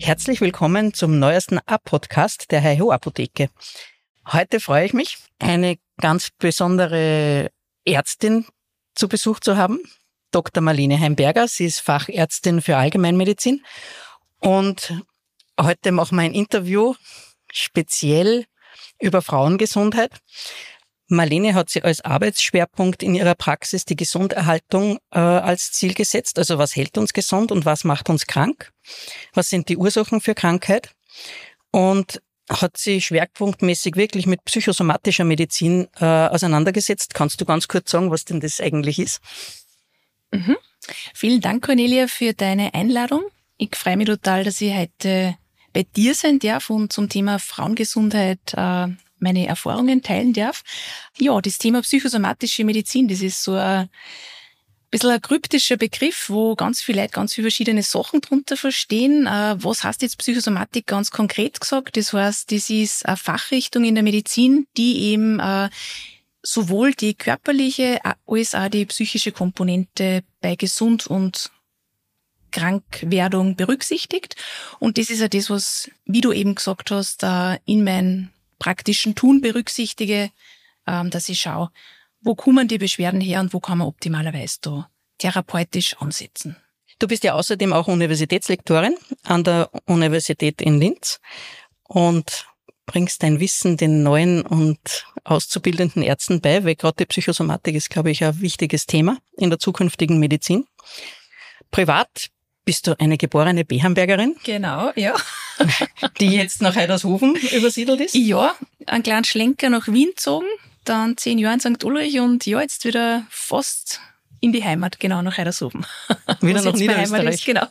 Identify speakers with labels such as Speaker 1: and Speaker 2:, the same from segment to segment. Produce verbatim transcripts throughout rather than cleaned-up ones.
Speaker 1: Herzlich willkommen zum neuesten A-Podcast der Heiho Apotheke. Heute freue ich mich, eine ganz besondere Ärztin zu Besuch zu haben, Doktor Marlene Heimberger. Sie ist Fachärztin für Allgemeinmedizin und heute machen wir ein Interview speziell über Frauengesundheit. Marlene hat sich als Arbeitsschwerpunkt in ihrer Praxis die Gesunderhaltung äh, als Ziel gesetzt. Also was hält uns gesund und was macht uns krank? Was sind die Ursachen für Krankheit? Und hat sich schwerpunktmäßig wirklich mit psychosomatischer Medizin äh, auseinandergesetzt. Kannst du ganz kurz sagen, was denn das eigentlich ist?
Speaker 2: Mhm. Vielen Dank, Cornelia, für deine Einladung. Ich freue mich total, dass ich heute bei dir sein darf und zum Thema Frauengesundheit äh, meine Erfahrungen teilen darf. Ja, das Thema psychosomatische Medizin, das ist so ein bisschen ein kryptischer Begriff, wo ganz viele Leute ganz viele verschiedene Sachen drunter verstehen. Was heißt jetzt Psychosomatik ganz konkret gesagt? Das heißt, das ist eine Fachrichtung in der Medizin, die eben sowohl die körperliche als auch die psychische Komponente bei Gesund- und Krankwerdung berücksichtigt. Und das ist ja das, was, wie du eben gesagt hast, in meinem praktischen Tun berücksichtige, dass ich schaue, wo kommen die Beschwerden her und wo kann man optimalerweise da therapeutisch ansetzen.
Speaker 1: Du bist ja außerdem auch Universitätslektorin an der Universität in Linz und bringst dein Wissen den neuen und auszubildenden Ärzten bei, weil gerade die Psychosomatik ist, glaube ich, ein wichtiges Thema in der zukünftigen Medizin. Privat bist du eine geborene Behambergerin?
Speaker 2: Genau, ja.
Speaker 1: Die jetzt nach Heidershofen übersiedelt ist?
Speaker 2: Ja, einen kleinen Schlenker nach Wien gezogen, dann zehn Jahre in Sankt Ulrich und ja, jetzt wieder fast in die Heimat, genau, nach Heidershofen.
Speaker 1: Wieder nach Niederösterreich.
Speaker 2: Genau.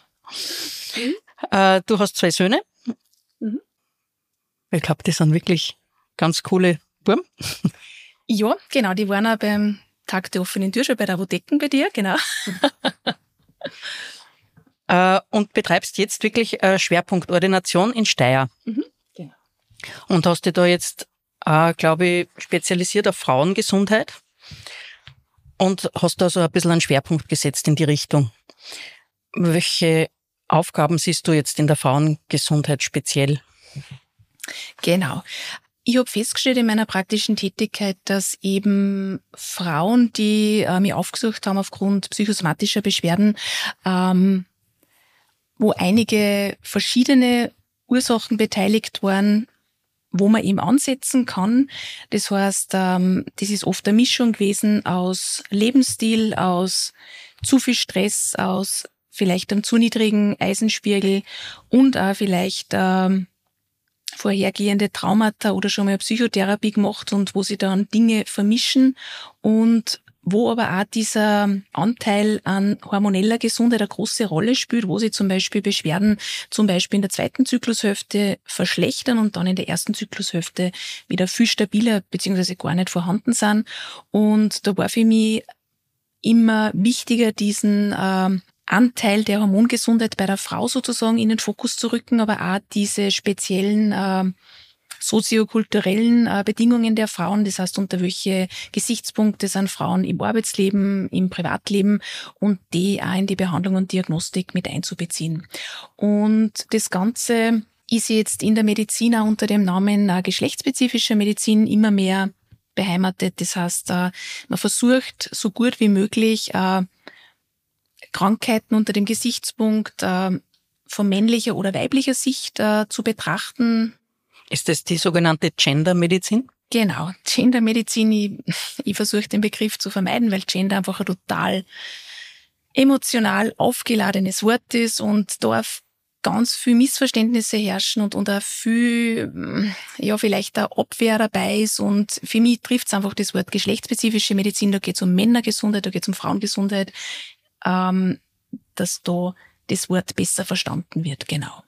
Speaker 1: äh, du hast zwei Söhne.
Speaker 2: Mhm.
Speaker 1: Ich glaube, die sind wirklich ganz coole Buben.
Speaker 2: Ja, genau, die waren auch beim Tag der offenen Tür schon bei der Apotheken bei dir, genau.
Speaker 1: Und betreibst jetzt wirklich äh, Schwerpunktordination in Steyr.
Speaker 2: Mhm, genau.
Speaker 1: Und hast dich da jetzt, äh, glaube ich, spezialisiert auf Frauengesundheit und hast da so ein bisschen einen Schwerpunkt gesetzt in die Richtung. Welche Aufgaben siehst du jetzt in der Frauengesundheit speziell?
Speaker 2: Genau. Ich habe festgestellt in meiner praktischen Tätigkeit, dass eben Frauen, die äh, mich aufgesucht haben aufgrund psychosomatischer Beschwerden, ähm, wo einige verschiedene Ursachen beteiligt waren, wo man eben ansetzen kann. Das heißt, ähm, das ist oft eine Mischung gewesen aus Lebensstil, aus zu viel Stress, aus vielleicht einem zu niedrigen Eisenspiegel und auch vielleicht ähm, vorhergehende Traumata oder schon mal Psychotherapie gemacht und wo sie dann Dinge vermischen und wo aber auch dieser Anteil an hormoneller Gesundheit eine große Rolle spielt, wo sie zum Beispiel Beschwerden zum Beispiel in der zweiten Zyklushälfte verschlechtern und dann in der ersten Zyklushälfte wieder viel stabiler beziehungsweise gar nicht vorhanden sind. Und da war für mich immer wichtiger, diesen äh, Anteil der Hormongesundheit bei der Frau sozusagen in den Fokus zu rücken, aber auch diese speziellen äh, soziokulturellen äh, Bedingungen der Frauen, das heißt, unter welche Gesichtspunkte sind Frauen im Arbeitsleben, im Privatleben und die auch in die Behandlung und Diagnostik mit einzubeziehen. Und das Ganze ist jetzt in der Medizin auch unter dem Namen äh, geschlechtsspezifischer Medizin immer mehr beheimatet. Das heißt, äh, man versucht so gut wie möglich äh, Krankheiten unter dem Gesichtspunkt äh, von männlicher oder weiblicher Sicht äh, zu betrachten.
Speaker 1: Ist das die sogenannte Gendermedizin?
Speaker 2: Genau, Gendermedizin. Ich, ich versuche den Begriff zu vermeiden, weil Gender einfach ein total emotional aufgeladenes Wort ist und da ganz viel Missverständnisse herrschen und, und auch viel, ja, vielleicht eine Abwehr dabei ist. Und für mich trifft es einfach das Wort geschlechtsspezifische Medizin. Da geht es um Männergesundheit, da geht es um Frauengesundheit, ähm, dass da das Wort besser verstanden wird, genau.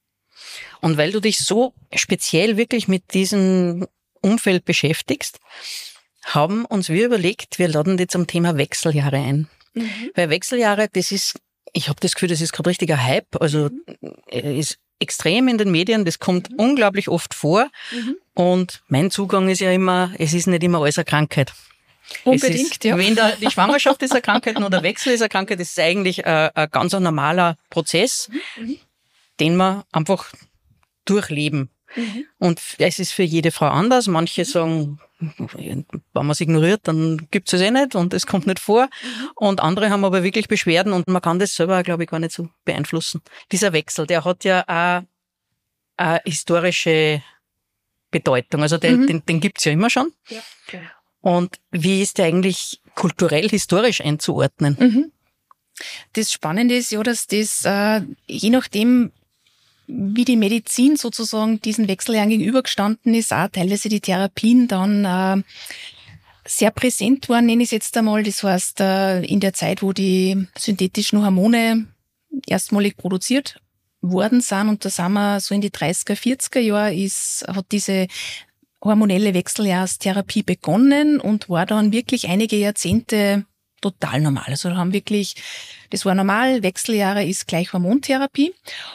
Speaker 1: Und weil du dich so speziell wirklich mit diesem Umfeld beschäftigst, haben uns wir überlegt, wir laden dich zum Thema Wechseljahre ein. Mhm. Weil Wechseljahre, das ist, ich habe das Gefühl, das ist gerade richtiger Hype, also mhm. ist extrem in den Medien, das kommt mhm. unglaublich oft vor. Mhm. Und mein Zugang ist ja immer, es ist nicht immer alles eine Krankheit.
Speaker 2: Unbedingt,
Speaker 1: ist,
Speaker 2: ja.
Speaker 1: Wenn der, die Schwangerschaft ist eine Krankheit oder der Wechsel ist eine Krankheit, das ist eigentlich ein, ein ganz normaler Prozess.
Speaker 2: Mhm.
Speaker 1: den wir einfach durchleben. Mhm. Und es ist für jede Frau anders. Manche sagen, wenn man es ignoriert, dann gibt's es eh nicht und es kommt nicht vor. Mhm. Und andere haben aber wirklich Beschwerden und man kann das selber, glaube ich, gar nicht so beeinflussen. Dieser Wechsel, der hat ja auch eine historische Bedeutung. Also den, mhm. den, den gibt's ja immer schon. Ja, okay. Und wie ist der eigentlich kulturell, historisch einzuordnen?
Speaker 2: Mhm. Das Spannende ist ja, dass das äh, je nachdem, wie die Medizin sozusagen diesen Wechseljahren gegenübergestanden ist, auch teilweise die Therapien dann äh, sehr präsent waren, nenne ich es jetzt einmal. Das heißt, äh, in der Zeit, wo die synthetischen Hormone erstmalig produziert worden sind, und da sind wir so in die dreißiger, vierziger Jahre, ist, hat diese hormonelle Wechseljahrstherapie begonnen und war dann wirklich einige Jahrzehnte total normal. Also da haben wirklich, das war normal, Wechseljahre ist gleich Hormontherapie.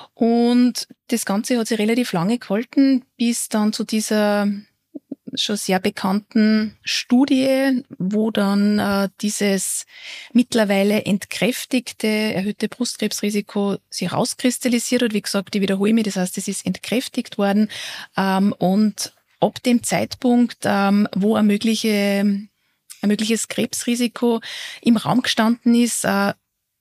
Speaker 2: Und das Ganze hat sich relativ lange gehalten, bis dann zu dieser schon sehr bekannten Studie, wo dann äh, dieses mittlerweile entkräftigte, erhöhte Brustkrebsrisiko sich rauskristallisiert hat. Wie gesagt, ich wiederhole mich, das heißt, es ist entkräftigt worden. Ähm, und ab dem Zeitpunkt, ähm, wo eine mögliche ein mögliches Krebsrisiko im Raum gestanden ist, äh,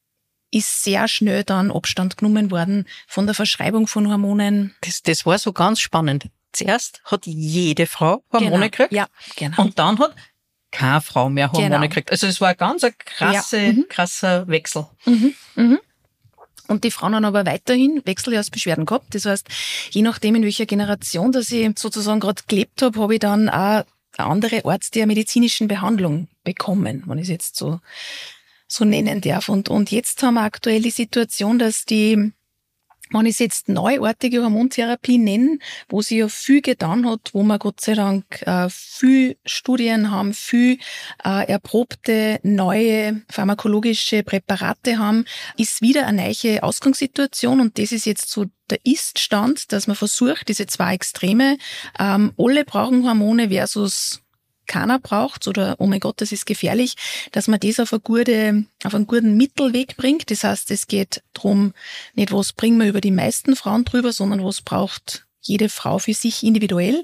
Speaker 2: ist sehr schnell dann Abstand genommen worden von der Verschreibung von Hormonen.
Speaker 1: Das, das war so ganz spannend. Zuerst hat jede Frau Hormone
Speaker 2: genau.
Speaker 1: gekriegt.
Speaker 2: Ja, genau.
Speaker 1: Und dann hat keine Frau mehr Hormone
Speaker 2: genau.
Speaker 1: gekriegt. Also es war ein ganz ein krasse, ja. mhm. krasser Wechsel.
Speaker 2: Mhm. Mhm. Und die Frauen haben aber weiterhin Wechseljahrsbeschwerden gehabt. Das heißt, je nachdem, in welcher Generation, dass ich sozusagen gerade gelebt habe, habe ich dann auch eine andere Art der medizinischen Behandlung bekommen, wenn ich es jetzt so, so nennen darf. Und, und jetzt haben wir aktuell die Situation, dass die, wenn ich es jetzt neuartige Hormontherapie nenne, wo sie ja viel getan hat, wo wir Gott sei Dank äh, viel Studien haben, viel äh, erprobte neue pharmakologische Präparate haben, ist wieder eine neue Ausgangssituation, und das ist jetzt so der Ist-Stand, dass man versucht, diese zwei Extreme, ähm, alle brauchen Hormone versus keiner braucht oder oh mein Gott, das ist gefährlich, dass man das auf, eine gute, auf einen guten Mittelweg bringt. Das heißt, es geht darum, nicht was bringen wir über die meisten Frauen drüber, sondern was braucht jede Frau für sich individuell.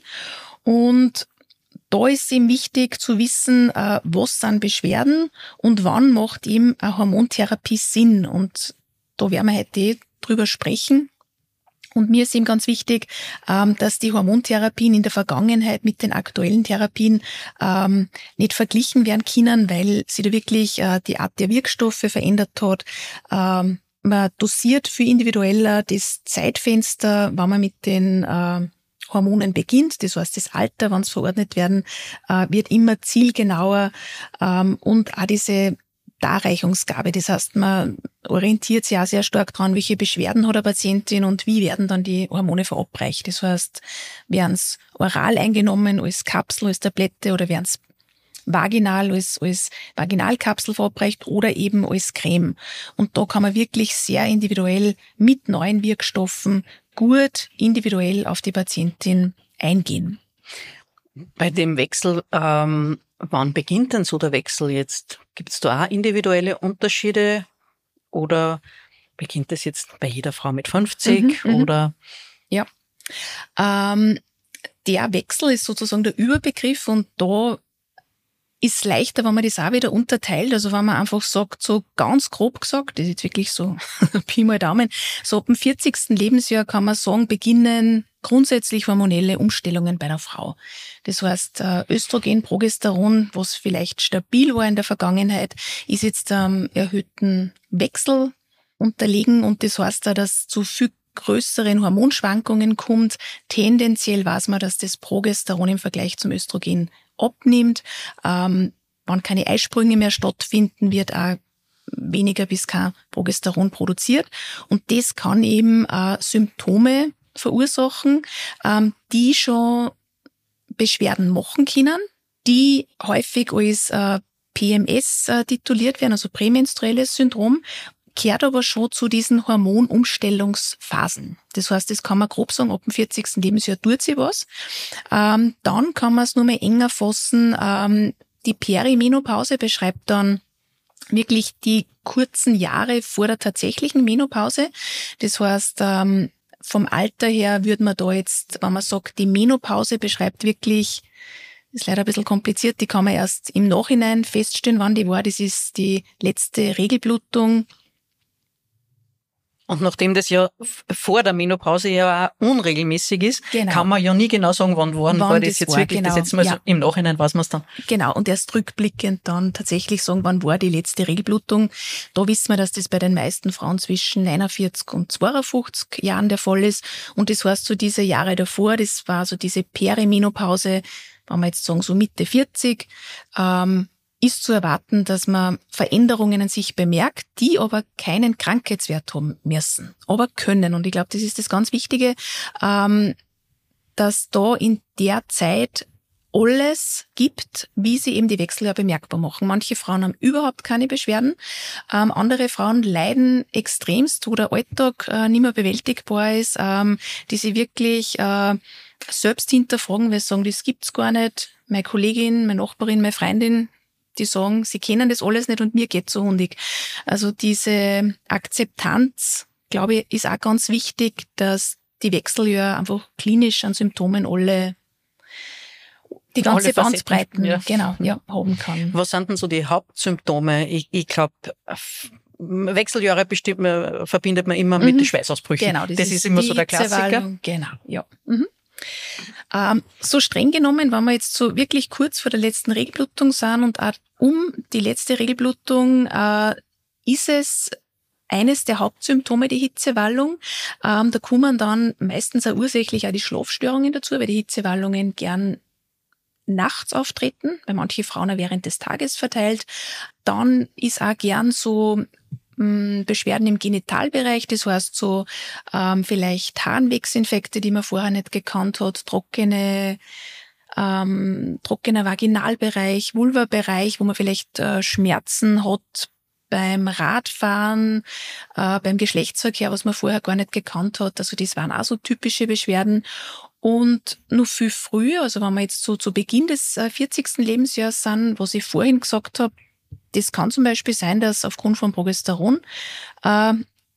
Speaker 2: Und da ist eben wichtig zu wissen, was sind Beschwerden und wann macht eben eine Hormontherapie Sinn. Und da werden wir heute drüber sprechen. Und mir ist eben ganz wichtig, dass die Hormontherapien in der Vergangenheit mit den aktuellen Therapien nicht verglichen werden können, weil sie da wirklich die Art der Wirkstoffe verändert hat. Man dosiert viel individueller das Zeitfenster, wann man mit den Hormonen beginnt. Das heißt, das Alter, wann es verordnet werden, wird immer zielgenauer, und auch diese Darreichungsgabe. Das heißt, man orientiert sich auch sehr stark daran, welche Beschwerden hat eine Patientin und wie werden dann die Hormone verabreicht. Das heißt, werden es oral eingenommen als Kapsel, als Tablette, oder werden es vaginal als, als Vaginalkapsel verabreicht oder eben als Creme. Und da kann man wirklich sehr individuell mit neuen Wirkstoffen gut individuell auf die Patientin eingehen.
Speaker 1: Bei dem Wechsel, ähm, wann beginnt denn so der Wechsel jetzt? Gibt es da auch individuelle Unterschiede oder beginnt das jetzt bei jeder Frau mit fünfzig mhm, oder?
Speaker 2: Ja, ähm, der Wechsel ist sozusagen der Überbegriff, und da ist leichter, wenn man das auch wieder unterteilt. Also wenn man einfach sagt, so ganz grob gesagt, das ist jetzt wirklich so Pi mal Daumen, so ab dem vierzigsten Lebensjahr kann man sagen, beginnen grundsätzlich hormonelle Umstellungen bei der Frau. Das heißt, Östrogen, Progesteron, was vielleicht stabil war in der Vergangenheit, ist jetzt ähm, erhöhten Wechsel unterlegen, und das heißt auch, dass zu viel größeren Hormonschwankungen kommt. Tendenziell weiß man, dass das Progesteron im Vergleich zum Östrogen abnimmt. Ähm, wenn keine Eisprünge mehr stattfinden, wird auch weniger bis kein Progesteron produziert. Und das kann eben äh, Symptome verursachen, ähm, die schon Beschwerden machen können, die häufig als äh, P M S äh, tituliert werden, also prämenstruelles Syndrom, kehrt aber schon zu diesen Hormonumstellungsphasen. Das heißt, das kann man grob sagen, ab dem vierzigsten Lebensjahr tut sich was. Ähm, dann kann man es nur mal enger fassen. Ähm, die Perimenopause beschreibt dann wirklich die kurzen Jahre vor der tatsächlichen Menopause. Das heißt, ähm, vom Alter her würde man da jetzt, wenn man sagt, die Menopause beschreibt wirklich, ist leider ein bisschen kompliziert, die kann man erst im Nachhinein feststellen, wann die war. Das ist die letzte Regelblutung.
Speaker 1: Und nachdem das ja vor der Menopause ja auch unregelmäßig ist,
Speaker 2: genau.
Speaker 1: kann man ja nie genau sagen, wann, wann, wann war das, das jetzt war, wirklich. Genau. Das jetzt mal ja. so im Nachhinein weiß man es dann.
Speaker 2: Genau, und erst rückblickend dann tatsächlich sagen, wann war die letzte Regelblutung. Da wissen wir, dass das bei den meisten Frauen zwischen neunundvierzig und zweiundfünfzig Jahren der Fall ist. Und das heißt, so diese Jahre davor, das war so diese Perimenopause, wenn wir jetzt sagen, so Mitte vierzig, ähm, ist zu erwarten, dass man Veränderungen an sich bemerkt, die aber keinen Krankheitswert haben müssen, aber können. Und ich glaube, das ist das ganz Wichtige, ähm, dass da in der Zeit alles gibt, wie sie eben die Wechseljahre bemerkbar machen. Manche Frauen haben überhaupt keine Beschwerden, ähm, andere Frauen leiden extremst, wo der Alltag äh, nicht mehr bewältigbar ist, ähm, die sie wirklich äh, selbst hinterfragen, weil sie sagen, das gibt's gar nicht. Meine Kollegin, meine Nachbarin, meine Freundin, die sagen, sie kennen das alles nicht und mir geht's so hundig. Also diese Akzeptanz, glaube ich, ist auch ganz wichtig, dass die Wechseljahre einfach klinisch an Symptomen alle, die ganze Bandbreiten, ja. genau, ja, haben kann.
Speaker 1: Was sind denn so die Hauptsymptome? Ich, ich glaube, Wechseljahre bestimmt man, verbindet man immer mhm. mit den Schweißausbrüchen.
Speaker 2: Genau, das,
Speaker 1: das
Speaker 2: ist,
Speaker 1: ist immer so der Klassiker.
Speaker 2: Genau, ja. Mhm. Ähm, so streng genommen, wenn wir jetzt so wirklich kurz vor der letzten Regelblutung sind und auch um die letzte Regelblutung äh, ist es eines der Hauptsymptome die Hitzewallung. Ähm, da kommen dann meistens auch ursächlich auch die Schlafstörungen dazu, weil die Hitzewallungen gern nachts auftreten, bei manchen Frauen auch während des Tages verteilt. Dann ist auch gern so Beschwerden im Genitalbereich, das heißt so ähm, vielleicht Harnwegsinfekte, die man vorher nicht gekannt hat, trockene, ähm, trockener Vaginalbereich, Vulvabereich, wo man vielleicht äh, Schmerzen hat beim Radfahren, äh, beim Geschlechtsverkehr, was man vorher gar nicht gekannt hat. Also das waren auch so typische Beschwerden. Und noch viel früher, also wenn wir jetzt so zu Beginn des äh, vierzigsten Lebensjahres sind, was ich vorhin gesagt habe, das kann zum Beispiel sein, dass aufgrund von Progesteron, äh,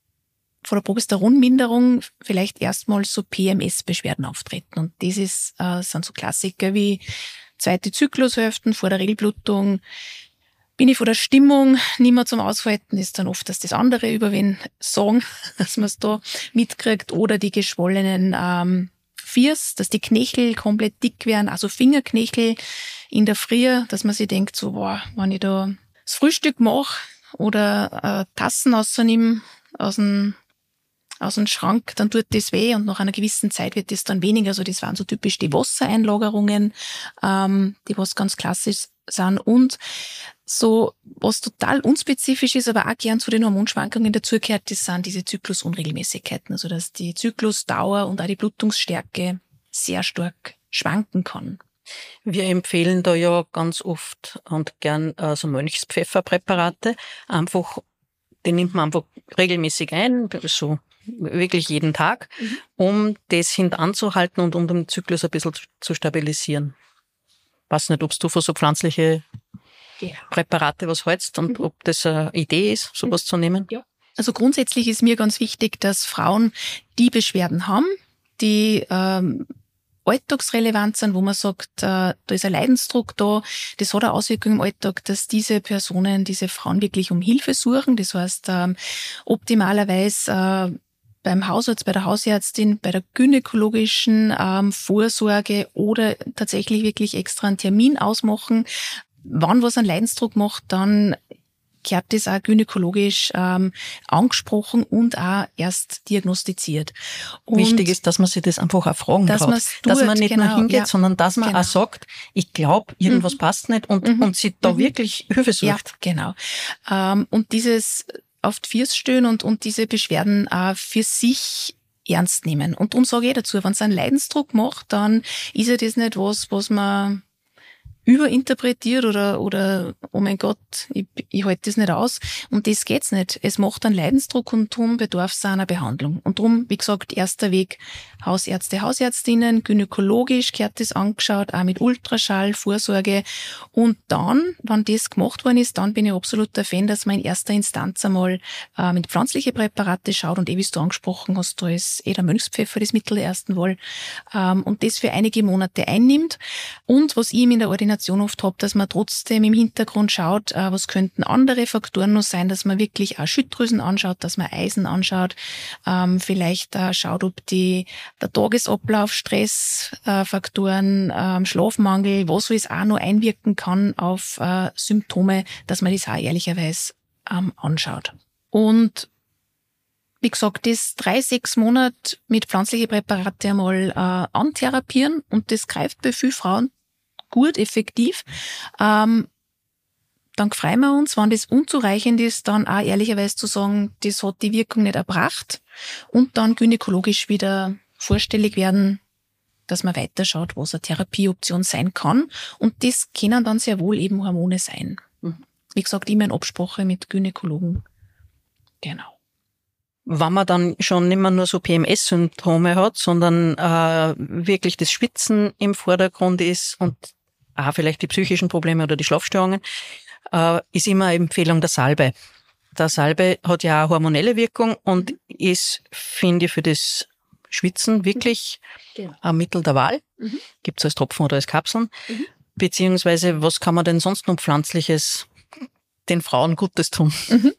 Speaker 2: von der Progesteronminderung vielleicht erstmals so P M S-Beschwerden auftreten. Und das ist, äh, sind so Klassiker wie zweite Zyklushälften vor der Regelblutung. Bin ich von der Stimmung nicht mehr zum Aushalten, ist dann oft, dass das andere über wen sagen, dass man es da mitkriegt. Oder die geschwollenen ähm, Fiers, dass die Knöchel komplett dick werden, also Fingerknöchel in der Früh, dass man sich denkt, so, boah, wenn ich da das Frühstück mache oder äh, Tassen rausnehme aus dem, aus dem Schrank, dann tut das weh und nach einer gewissen Zeit wird das dann weniger. Also das waren so typisch die Wassereinlagerungen, ähm, die was ganz klassisch sind. Und so, was total unspezifisch ist, aber auch gern zu den Hormonschwankungen dazugehört, das sind diese Zyklusunregelmäßigkeiten. Also dass die Zyklusdauer und auch die Blutungsstärke sehr stark schwanken kann.
Speaker 1: Wir empfehlen da ja ganz oft und gern äh, so Mönchspfefferpräparate. Einfach, die nimmt man einfach regelmäßig ein, so wirklich jeden Tag, mhm. um das hintanzuhalten und um den Zyklus ein bisschen zu stabilisieren. Weiß nicht, ob du für so pflanzliche ja. Präparate was hältst und mhm. ob das eine Idee ist, sowas mhm. zu nehmen.
Speaker 2: Ja. Also grundsätzlich ist mir ganz wichtig, dass Frauen, die Beschwerden haben, die ähm, alltagsrelevant sind, wo man sagt, äh, da ist ein Leidensdruck da, das hat eine Auswirkung im Alltag, dass diese Personen, diese Frauen wirklich um Hilfe suchen. Das heißt, ähm, optimalerweise äh, beim Hausarzt, bei der Hausärztin, bei der gynäkologischen ähm, Vorsorge oder tatsächlich wirklich extra einen Termin ausmachen. Wann was einen Leidensdruck macht, dann gehört das auch gynäkologisch ähm, angesprochen und auch erst diagnostiziert. Und
Speaker 1: wichtig ist, dass man sich das einfach auch fragen
Speaker 2: dass
Speaker 1: traut.
Speaker 2: Tut,
Speaker 1: dass man nicht
Speaker 2: genau,
Speaker 1: nur hingeht,
Speaker 2: ja,
Speaker 1: sondern dass man
Speaker 2: genau.
Speaker 1: auch sagt, ich glaube, irgendwas mhm. passt nicht und, mhm. und sich da mhm. wirklich Hilfe sucht.
Speaker 2: Ja, genau. Ähm, und dieses auf die Füße stehen und, und diese Beschwerden auch für sich ernst nehmen. Und darum sage ich dazu, wenn es einen Leidensdruck macht, dann ist ja das nicht was, was man überinterpretiert oder, oder, oh mein Gott, ich, ich halte das nicht aus. Und das geht's nicht. Es macht einen Leidensdruck und darum bedarf es einer Behandlung. Und darum, wie gesagt, erster Weg Hausärzte, Hausärztinnen, gynäkologisch gehört das angeschaut, auch mit Ultraschall, Vorsorge. Und dann, wenn das gemacht worden ist, dann bin ich absoluter Fan, dass man in erster Instanz einmal äh, mit pflanzlichen Präparate schaut. Und eh, wie du angesprochen hast, da ist eh der Mönchspfeffer das Mittel der ersten Wahl. Ähm, und das für einige Monate einnimmt. Und was ich in der Ordination oft habe, dass man trotzdem im Hintergrund schaut, äh, was könnten andere Faktoren noch sein, dass man wirklich auch Schilddrüsen anschaut, dass man Eisen anschaut, ähm, vielleicht äh, schaut, ob die der Tagesablauf, Stressfaktoren, äh, ähm, Schlafmangel, was alles auch noch einwirken kann auf äh, Symptome, dass man das auch ehrlicherweise ähm, anschaut. Und wie gesagt, das drei, sechs Monate mit pflanzlichen Präparate einmal äh, antherapieren und das greift bei vielen Frauen gut, effektiv. Ähm, dann freuen wir uns, wenn das unzureichend ist, dann auch ehrlicherweise zu sagen, das hat die Wirkung nicht erbracht und dann gynäkologisch wieder vorstellig werden, dass man weiterschaut, was eine Therapieoption sein kann. Und das können dann sehr wohl eben Hormone sein. Wie gesagt, immer in Absprache mit Gynäkologen. Genau.
Speaker 1: Wenn man dann schon nicht mehr nur so P M S-Symptome hat, sondern äh, wirklich das Schwitzen im Vordergrund ist und auch vielleicht die psychischen Probleme oder die Schlafstörungen, äh, ist immer eine Empfehlung der Salbei. Der Salbei hat ja auch hormonelle Wirkung und ist, finde ich, für das Schwitzen wirklich genau. ein Mittel der Wahl. Mhm. Gibt es als Tropfen oder als Kapseln. Mhm. Beziehungsweise, was kann man denn sonst noch Pflanzliches den Frauen Gutes tun?
Speaker 2: Mhm.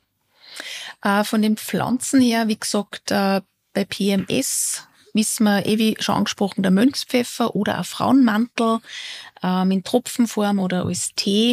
Speaker 2: Äh, von den Pflanzen her, wie gesagt, äh, bei P M S wissen wir, eh wie schon angesprochen, der Mönchspfeffer oder ein Frauenmantel ähm, in Tropfenform oder als Tee.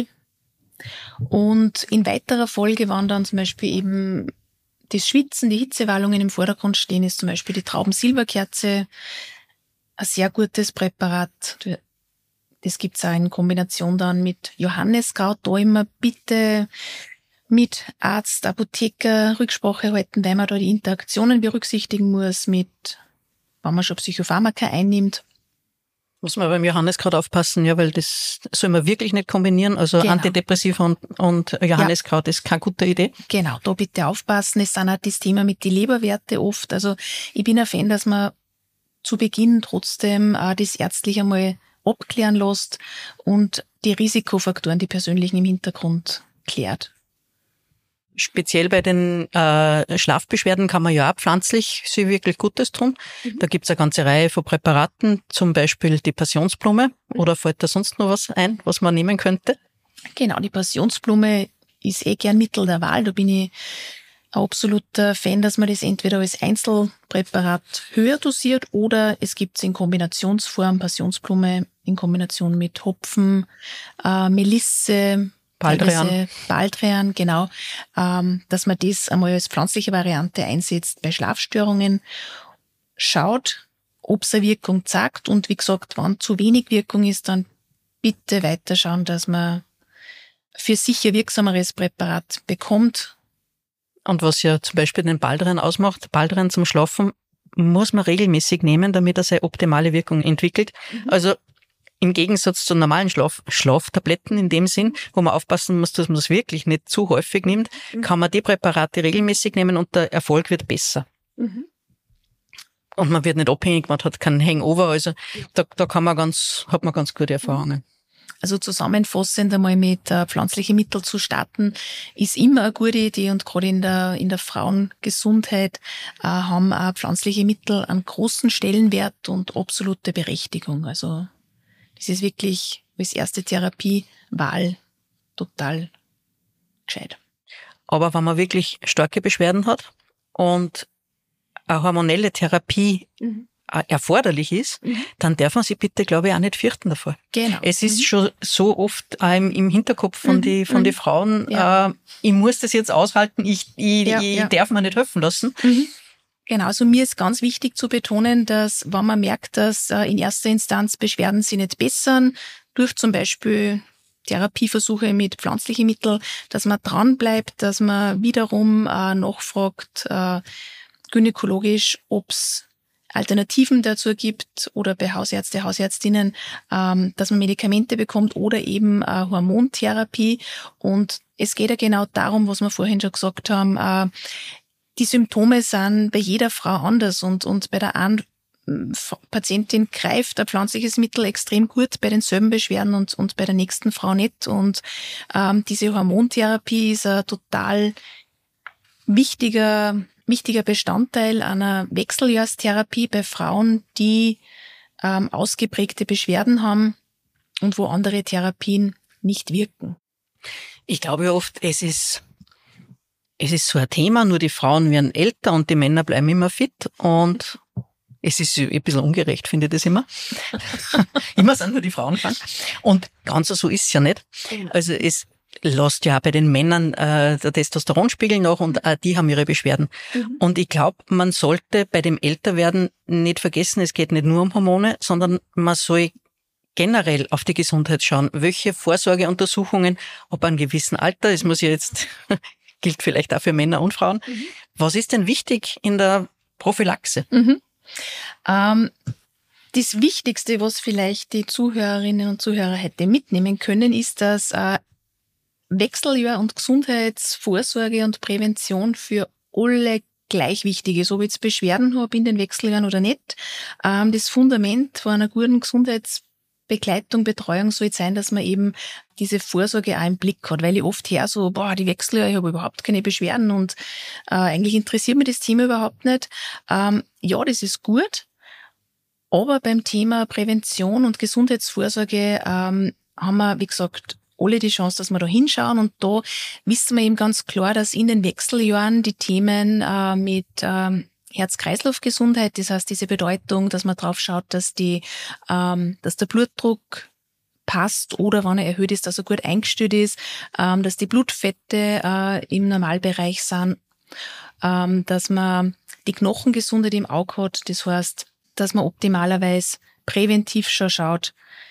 Speaker 2: Und in weiterer Folge, wenn dann zum Beispiel eben das Schwitzen, die Hitzewallungen im Vordergrund stehen, ist zum Beispiel die Traubensilberkerze ein sehr gutes Präparat. Das gibt's auch in Kombination dann mit Johanniskraut. Da immer bitte mit Arzt, Apotheker Rücksprache halten, weil man da die Interaktionen berücksichtigen muss mit, wenn man schon Psychopharmaka einnimmt.
Speaker 1: Muss man beim Johanniskraut aufpassen, ja, weil das soll man wirklich nicht kombinieren. Also genau. Antidepressiva und, und Johanniskraut ja. ist keine gute Idee.
Speaker 2: Genau, da bitte aufpassen. Es sind auch das Thema mit den Leberwerte oft. Also ich bin ein Fan, dass man zu Beginn trotzdem auch das ärztlich einmal abklären lässt und die Risikofaktoren, die persönlichen im Hintergrund klärt.
Speaker 1: Speziell bei den äh, Schlafbeschwerden kann man ja auch pflanzlich sich wirklich Gutes tun. Mhm. Da gibt's eine ganze Reihe von Präparaten, zum Beispiel die Passionsblume. Mhm. Oder fällt da sonst noch was ein, was man nehmen könnte?
Speaker 2: Genau, die Passionsblume ist eh gern Mittel der Wahl. Da bin ich ein absoluter Fan, dass man das entweder als Einzelpräparat höher dosiert oder es gibt's in Kombinationsform, Passionsblume in Kombination mit Hopfen, äh, Melisse,
Speaker 1: Baldrian.
Speaker 2: Baldrian, genau, ähm, dass man das einmal als pflanzliche Variante einsetzt bei Schlafstörungen, schaut, ob es eine Wirkung zeigt und wie gesagt, wenn zu wenig Wirkung ist, dann bitte weiterschauen, dass man für sich ein wirksameres Präparat bekommt.
Speaker 1: Und was ja zum Beispiel den Baldrian ausmacht, Baldrian zum Schlafen muss man regelmäßig nehmen, damit er seine optimale Wirkung entwickelt. Mhm. Also im Gegensatz zu normalen Schlaf, Schlaftabletten in dem Sinn, wo man aufpassen muss, dass man das wirklich nicht zu häufig nimmt, mhm. kann man die Präparate regelmäßig nehmen und der Erfolg wird besser. Mhm. Und man wird nicht abhängig, man hat keinen Hangover, also ja. da, da kann man ganz, hat man ganz gute Erfahrungen.
Speaker 2: Also zusammenfassend einmal mit äh, pflanzlichen Mitteln zu starten, ist immer eine gute Idee und gerade in der, in der Frauengesundheit äh, haben auch pflanzliche Mittel einen großen Stellenwert und absolute Berechtigung. Also das ist wirklich als erste Therapiewahl total gescheit.
Speaker 1: Aber wenn man wirklich starke Beschwerden hat und eine hormonelle Therapie mhm. erforderlich ist, mhm. dann darf man sich bitte, glaube ich, auch nicht fürchten davor.
Speaker 2: Genau.
Speaker 1: Es ist mhm. schon so oft ähm, im Hinterkopf von mhm. die von mhm. die Frauen, ja. äh, ich muss das jetzt aushalten, ich, ich, ja, ich ja. darf mir nicht helfen lassen.
Speaker 2: Mhm. Genau, also mir ist ganz wichtig zu betonen, dass wenn man merkt, dass äh, in erster Instanz Beschwerden sich nicht bessern, durch zum Beispiel Therapieversuche mit pflanzlichen Mitteln, dass man dran bleibt, dass man wiederum äh, nachfragt, äh, gynäkologisch, ob es Alternativen dazu gibt oder bei Hausärzte, Hausärztinnen, ähm, dass man Medikamente bekommt oder eben äh, Hormontherapie. Und es geht ja genau darum, was wir vorhin schon gesagt haben, äh, die Symptome sind bei jeder Frau anders und, und bei der einen Patientin greift ein pflanzliches Mittel extrem gut bei denselben Beschwerden und, und bei der nächsten Frau nicht. Und ähm, diese Hormontherapie ist ein total wichtiger wichtiger Bestandteil einer Wechseljahrstherapie bei Frauen, die ähm, ausgeprägte Beschwerden haben und wo andere Therapien nicht wirken.
Speaker 1: Ich glaube ja oft, es ist, es ist so ein Thema, nur die Frauen werden älter und die Männer bleiben immer fit und es ist ein bisschen ungerecht, finde ich das immer. Immer sind nur die Frauen krank. Und ganz so ist es ja nicht. Also es lässt ja auch bei den Männern äh, der Testosteronspiegel nach und äh, die haben ihre Beschwerden. Mhm. Und ich glaube, man sollte bei dem Älterwerden nicht vergessen, es geht nicht nur um Hormone, sondern man soll generell auf die Gesundheit schauen. Welche Vorsorgeuntersuchungen, ab einem gewissen Alter, das muss ja jetzt, gilt vielleicht auch für Männer und Frauen. Mhm. Was ist denn wichtig in der Prophylaxe?
Speaker 2: Mhm. Ähm, das Wichtigste, was vielleicht die Zuhörerinnen und Zuhörer heute mitnehmen können, ist, dass äh, Wechseljahr und Gesundheitsvorsorge und Prävention für alle gleich wichtig ist, ob ich jetzt Beschwerden habe in den Wechseljahren oder nicht. Ähm, das Fundament von einer guten Gesundheitsbegleitung, Betreuung soll sein, dass man eben diese Vorsorge auch im Blick hat, weil ich oft her so, boah, die Wechseljahre, ich habe überhaupt keine Beschwerden und äh, eigentlich interessiert mich das Thema überhaupt nicht. Ähm, ja, das ist gut, aber beim Thema Prävention und Gesundheitsvorsorge ähm, haben wir, wie gesagt, alle die Chance, dass wir da hinschauen. Und da wissen wir eben ganz klar, dass in den Wechseljahren die Themen äh, mit ähm, Herz-Kreislauf-Gesundheit, das heißt diese Bedeutung, dass man drauf schaut, dass die, ähm, dass der Blutdruck passt oder wenn er erhöht ist, dass er gut eingestellt ist, ähm, dass die Blutfette äh, im Normalbereich sind, ähm, dass man die Knochengesundheit im Auge hat. Das heißt, dass man optimalerweise präventiv schon schaut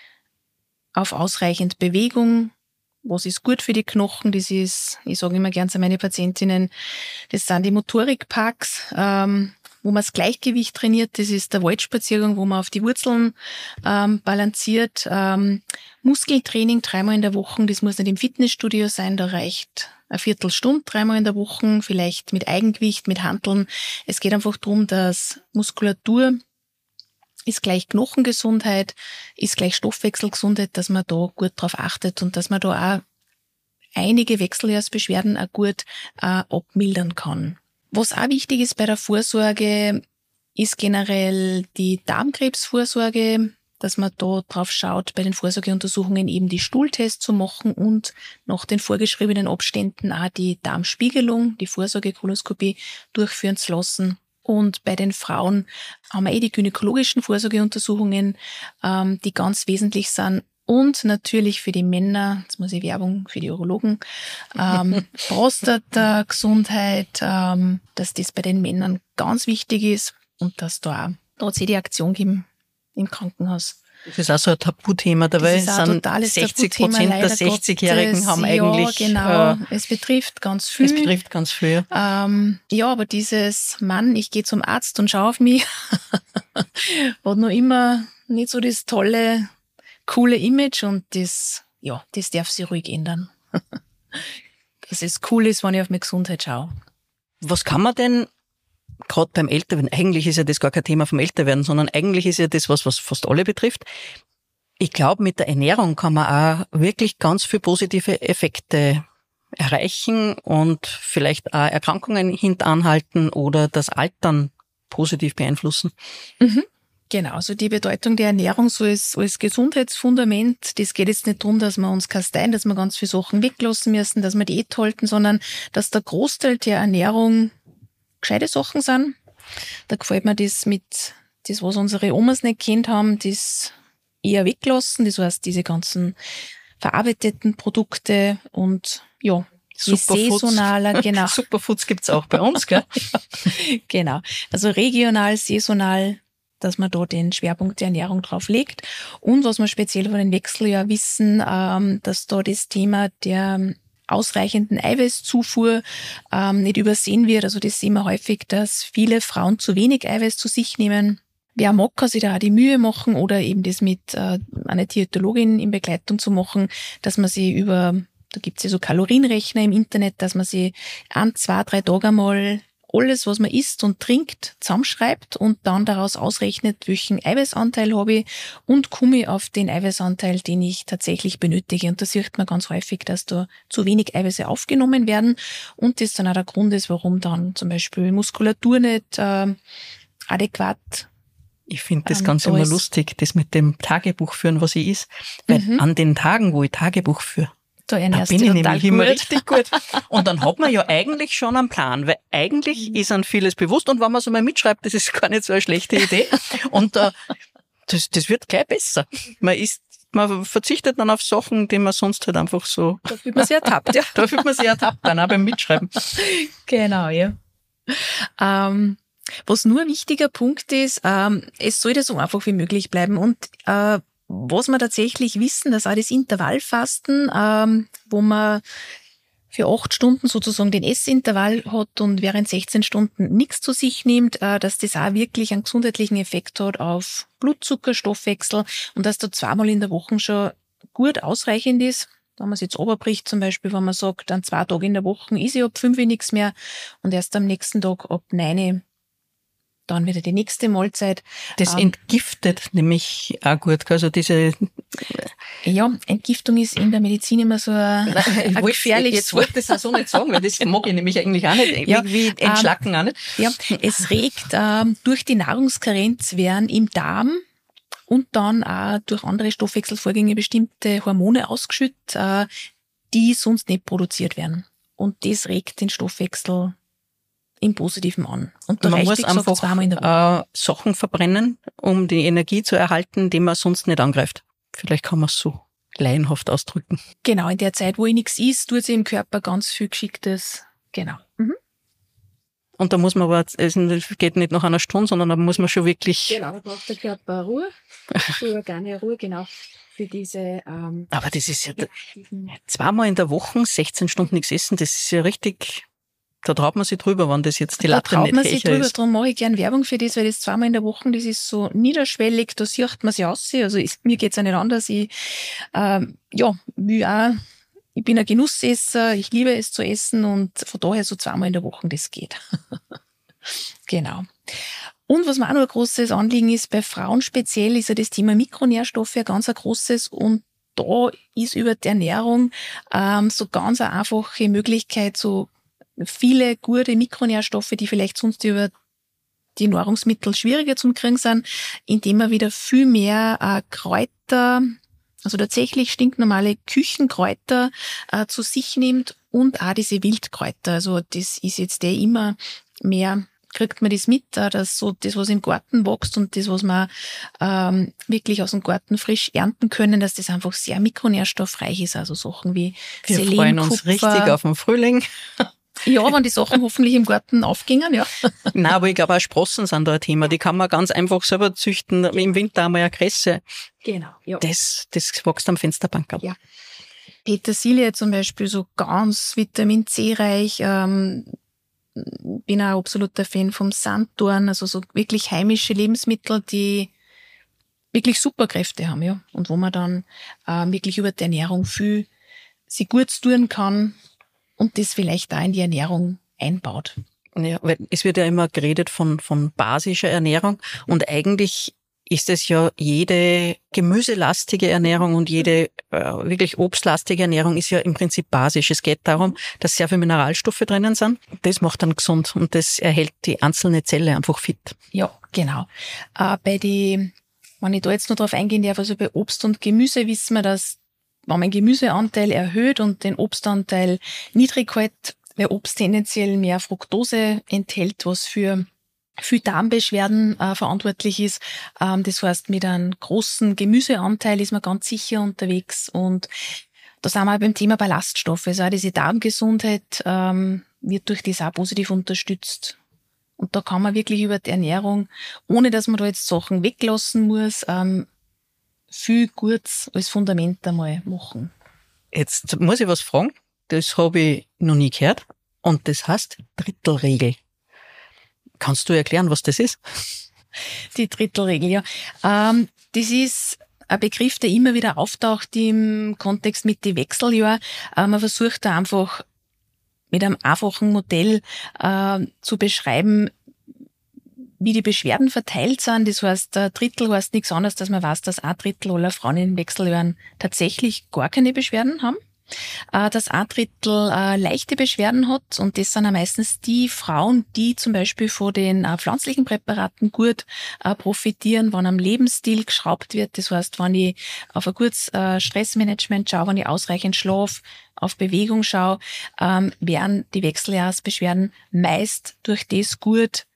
Speaker 2: auf ausreichend Bewegung. Was ist gut für die Knochen? Das ist, ich sage immer gern zu meinen Patientinnen, das sind die Motorikparks, ähm, wo man das Gleichgewicht trainiert. Das ist der Waldspaziergang, wo man auf die Wurzeln ähm, balanciert. Ähm, Muskeltraining dreimal in der Woche, das muss nicht im Fitnessstudio sein, da reicht eine Viertelstunde dreimal in der Woche, vielleicht mit Eigengewicht, mit Hanteln. Es geht einfach darum, dass Muskulatur ist gleich Knochengesundheit, ist gleich Stoffwechselgesundheit, dass man da gut drauf achtet und dass man da auch einige Wechseljahrsbeschwerden auch gut äh, abmildern kann. Was auch wichtig ist bei der Vorsorge, ist generell die Darmkrebsvorsorge, dass man da drauf schaut, bei den Vorsorgeuntersuchungen eben die Stuhltests zu machen und nach den vorgeschriebenen Abständen auch die Darmspiegelung, die Vorsorgekoloskopie durchführen zu lassen. Und bei den Frauen haben wir eh die gynäkologischen Vorsorgeuntersuchungen, ähm, die ganz wesentlich sind. Und natürlich für die Männer, jetzt muss ich Werbung für die Urologen, ähm, Prostata-Gesundheit, ähm, dass das bei den Männern ganz wichtig ist und dass da auch, da hat es eh die Aktion gegeben im Krankenhaus.
Speaker 1: Das ist auch so ein Tabuthema dabei.
Speaker 2: Das ist ein totales
Speaker 1: sechzig Prozent der sechzigjährigen haben eigentlich...
Speaker 2: Ja, genau.
Speaker 1: Äh,
Speaker 2: es betrifft ganz viel.
Speaker 1: Es betrifft ganz viel.
Speaker 2: Ähm, ja, aber dieses Mann, ich gehe zum Arzt und schaue auf mich, hat noch immer nicht so das tolle, coole Image und das, ja, das darf sich ruhig ändern. Dass es cool ist, wenn ich auf meine Gesundheit schaue.
Speaker 1: Was kann man denn gerade beim Älterwerden, eigentlich ist ja das gar kein Thema vom Älterwerden, sondern eigentlich ist ja das was, was fast alle betrifft. Ich glaube, mit der Ernährung kann man auch wirklich ganz viele positive Effekte erreichen und vielleicht auch Erkrankungen hintanhalten oder das Altern positiv beeinflussen.
Speaker 2: Mhm. Genau, also die Bedeutung der Ernährung so als, als Gesundheitsfundament, das geht jetzt nicht darum, dass wir uns kasteien, dass wir ganz viele Sachen weglassen müssen, dass wir Diät halten, sondern dass der Großteil der Ernährung gescheite Sachen sind. Da gefällt mir das mit, das, was unsere Omas nicht kennt haben, das eher weglassen. Das heißt, diese ganzen verarbeiteten Produkte und ja, saisonaler, genau.
Speaker 1: Superfoods gibt's auch bei uns, gell?
Speaker 2: Genau. Also regional, saisonal, dass man da den Schwerpunkt der Ernährung drauf legt. Und was wir speziell von den Wechseljahr wissen, ähm, dass da das Thema der ausreichenden Eiweißzufuhr ähm, nicht übersehen wird. Also das sehen wir häufig, dass viele Frauen zu wenig Eiweiß zu sich nehmen. wer mag, kann sich da auch die Mühe machen oder eben das mit äh, einer Diätologin in Begleitung zu machen, dass man sie über, da gibt's ja so Kalorienrechner im Internet, dass man sie ein, zwei, drei Tage einmal alles, was man isst und trinkt, zusammenschreibt und dann daraus ausrechnet, welchen Eiweißanteil habe ich und komme ich auf den Eiweißanteil, den ich tatsächlich benötige. Und da sieht man ganz häufig, dass da zu wenig Eiweiße aufgenommen werden und das dann auch der Grund ist, warum dann zum Beispiel Muskulatur nicht äh, adäquat.
Speaker 1: Ich finde das
Speaker 2: ähm,
Speaker 1: ganz
Speaker 2: da
Speaker 1: immer
Speaker 2: ist.
Speaker 1: lustig, das mit dem Tagebuch führen, was ich is. Weil
Speaker 2: Mhm.
Speaker 1: an den Tagen, wo ich Tagebuch führe,
Speaker 2: Da
Speaker 1: da
Speaker 2: ernährst
Speaker 1: bin
Speaker 2: du
Speaker 1: ich
Speaker 2: dich total
Speaker 1: nämlich immer
Speaker 2: gut.
Speaker 1: richtig gut. Und dann hat man ja eigentlich schon einen Plan, weil eigentlich ist an vieles bewusst und wenn man so mal mitschreibt, das ist gar nicht so eine schlechte Idee. Und äh, das, das wird gleich besser. Man isst, man verzichtet dann auf Sachen, die man sonst halt einfach so,
Speaker 2: Da fühlt man sich ertappt, ja.
Speaker 1: da fühlt man sich ertappt dann auch beim Mitschreiben.
Speaker 2: Genau, ja. Ähm, was nur ein wichtiger Punkt ist, ähm, es sollte so einfach wie möglich bleiben. Und äh, was wir tatsächlich wissen, dass auch das Intervallfasten, ähm, wo man für acht Stunden sozusagen den Essintervall hat und während sechzehn Stunden nichts zu sich nimmt, äh, dass das auch wirklich einen gesundheitlichen Effekt hat auf Blutzucker, Stoffwechsel und dass da zweimal in der Woche schon gut ausreichend ist. Wenn man es jetzt runterbricht, zum Beispiel, wenn man sagt, an zwei Tagen in der Woche ist ich ab fünf nichts mehr und erst am nächsten Tag ab neun dann wieder die nächste Mahlzeit.
Speaker 1: Das
Speaker 2: Ähm,
Speaker 1: entgiftet nämlich auch gut. Also diese,
Speaker 2: Ja, Entgiftung ist in der Medizin immer so ein, ein gefährliches
Speaker 1: jetzt wollte ich das auch so nicht sagen, weil das mag ich nämlich eigentlich auch nicht.
Speaker 2: Ja,
Speaker 1: Wie entschlacken
Speaker 2: ähm,
Speaker 1: auch nicht.
Speaker 2: Ja, es regt ähm, durch die Nahrungskarenz werden im Darm und dann auch durch andere Stoffwechselvorgänge bestimmte Hormone ausgeschüttet, äh, die sonst nicht produziert werden. Und das regt den Stoffwechsel im Positiven an. Und da
Speaker 1: Man
Speaker 2: reicht,
Speaker 1: muss
Speaker 2: wie gesagt,
Speaker 1: einfach
Speaker 2: zweimal in der Woche.
Speaker 1: äh, Sachen verbrennen, um die Energie zu erhalten, die man sonst nicht angreift. Vielleicht kann man es so laienhaft ausdrücken.
Speaker 2: Genau, in der Zeit, wo ich nichts isst, tut sich im Körper ganz viel Geschicktes. Genau. Mhm.
Speaker 1: Und da muss man aber, es geht nicht nach einer Stunde, sondern da muss man schon wirklich...
Speaker 2: Genau, da braucht der Körper Ruhe, so Organe Ruhe, genau, für diese... Ähm,
Speaker 1: Aber das ist ja
Speaker 2: diesen-
Speaker 1: zweimal in der Woche, sechzehn Stunden nichts essen, das ist ja richtig... Da traut man sich drüber, wenn das jetzt die
Speaker 2: Da
Speaker 1: Latte
Speaker 2: traut
Speaker 1: nicht
Speaker 2: man sich
Speaker 1: höher
Speaker 2: drüber,
Speaker 1: ist.
Speaker 2: darum mache ich gern Werbung für das, weil das zweimal in der Woche, das ist so niederschwellig, da sieht man sich aus. Also ist, mir geht's ja nicht anders. Ich, ähm, ja, will auch, ich bin ein Genussesser, ich liebe es zu essen und von daher so zweimal in der Woche, das geht. Genau. Und was mir auch noch ein großes Anliegen ist, bei Frauen speziell, ist ja das Thema Mikronährstoffe ein ganz ein großes und da ist über die Ernährung ähm, so ganz eine einfache Möglichkeit, so viele gute Mikronährstoffe, die vielleicht sonst über die Nahrungsmittel schwieriger zum Kriegen sind, indem man wieder viel mehr äh, Kräuter, also tatsächlich stinknormale Küchenkräuter äh, zu sich nimmt und auch diese Wildkräuter. Also das ist jetzt eh immer mehr, kriegt man das mit, äh, dass so das, was im Garten wächst und das, was man ähm, wirklich aus dem Garten frisch ernten können, dass das einfach sehr mikronährstoffreich ist. Also Sachen wie
Speaker 1: Wir
Speaker 2: Selen,
Speaker 1: freuen uns
Speaker 2: Kupfer.
Speaker 1: richtig auf den Frühling.
Speaker 2: Ja, wenn die Sachen hoffentlich im Garten aufgingen, ja.
Speaker 1: Nein, aber ich glaube auch Sprossen sind da ein Thema. Die kann man ganz einfach selber züchten. Im Winter einmal eine Kresse.
Speaker 2: Genau, ja.
Speaker 1: Das, das wächst am Fensterbank.
Speaker 2: Ja. Petersilie zum Beispiel, so ganz Vitamin C-reich. Ähm, bin auch absoluter Fan vom Sanddorn, also so wirklich heimische Lebensmittel, die wirklich super Kräfte haben, ja. Und wo man dann äh, wirklich über die Ernährung viel sich gut tun kann und das vielleicht auch in die Ernährung einbaut.
Speaker 1: Ja, weil es wird ja immer geredet von, von basischer Ernährung und eigentlich ist es ja jede gemüselastige Ernährung und jede äh, wirklich obstlastige Ernährung ist ja im Prinzip basisch. Es geht darum, dass sehr viele Mineralstoffe drinnen sind. Das macht dann gesund und das erhält die einzelne Zelle einfach fit.
Speaker 2: Ja, genau. Äh, bei die, wenn ich da jetzt noch drauf eingehen darf, also bei Obst und Gemüse wissen wir, dass wenn man den Gemüseanteil erhöht und den Obstanteil niedrig hält, weil Obst tendenziell mehr Fructose enthält, was für viel Darmbeschwerden äh, verantwortlich ist. Ähm, das heißt, mit einem großen Gemüseanteil ist man ganz sicher unterwegs. Und da sind wir beim Thema Ballaststoffe. Also auch diese Darmgesundheit ähm, wird durch das auch positiv unterstützt. Und da kann man wirklich über die Ernährung, ohne dass man da jetzt Sachen weglassen muss, ähm, viel Gutes als Fundament einmal machen.
Speaker 1: Jetzt muss ich was fragen. Das habe ich noch nie gehört. Und das heißt Drittelregel. Kannst du erklären, was das ist?
Speaker 2: Die Drittelregel, ja. Ähm, das ist ein Begriff, der immer wieder auftaucht im Kontext mit den Wechseljahren. Äh, man versucht da einfach mit einem einfachen Modell äh, zu beschreiben, wie die Beschwerden verteilt sind. Das heißt, ein Drittel heißt nichts anderes, dass man weiß, dass ein Drittel aller Frauen in den Wechseljahren tatsächlich gar keine Beschwerden haben. Dass ein Drittel äh, leichte Beschwerden hat, und das sind ja meistens die Frauen, die zum Beispiel von den äh, pflanzlichen Präparaten gut äh, profitieren, wenn am Lebensstil geschraubt wird. Das heißt, wenn ich auf ein gutes äh, Stressmanagement schaue, wenn ich ausreichend Schlaf, auf Bewegung schaue, ähm, werden die Wechseljahrsbeschwerden meist durch das gut